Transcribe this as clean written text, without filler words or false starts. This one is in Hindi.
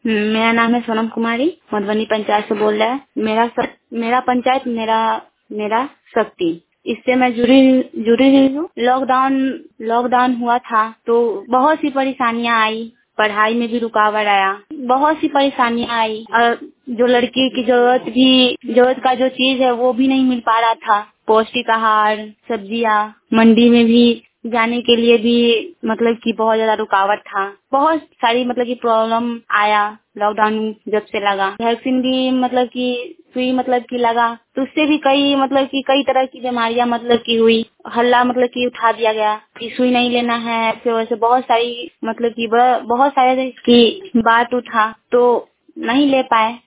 मेरा नाम है सोनम कुमारी, मधुबनी पंचायत से बोल रहा है। मेरा पंचायत मेरा शक्ति, इससे मैं जुड़ी हुई हूँ। लॉकडाउन हुआ था तो बहुत सी परेशानियां आई, पढ़ाई में भी रुकावट आया, बहुत सी परेशानियां आई और जो लड़की की जरूरत का जो चीज है वो भी नहीं मिल पा रहा था। पौष्टिक आहार, सब्जियां, मंडी में भी जाने के लिए भी मतलब कि बहुत ज्यादा रुकावट था। बहुत सारी मतलब कि प्रॉब्लम आया लॉकडाउन जब से लगा। वैक्सीन भी मतलब कि सुई मतलब कि लगा तो उससे भी कई तरह की बीमारियां मतलब कि हुई। हल्ला मतलब कि उठा दिया गया कि सुई नहीं लेना है, फिर वैसे बहुत सारी मतलब कि बहुत सारे की बात उठा तो नहीं ले पाए।